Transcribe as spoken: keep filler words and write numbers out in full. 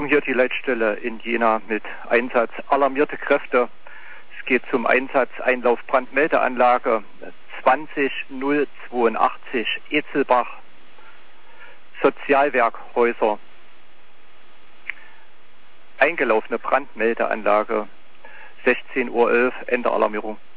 Alarmierung hier, die Leitstelle in Jena mit Einsatz alarmierte Kräfte. Es geht zum Einsatz Einlauf Brandmeldeanlage zwanzig null zweiundachtzig Etzelbach, Sozialwerkhäuser. Eingelaufene Brandmeldeanlage, sechzehn Uhr elf, Ende Alarmierung.